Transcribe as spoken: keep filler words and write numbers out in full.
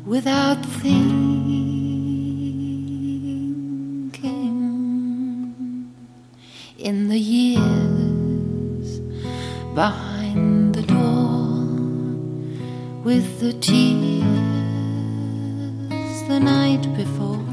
without thinking, in the years behind the door, with the tears the night before,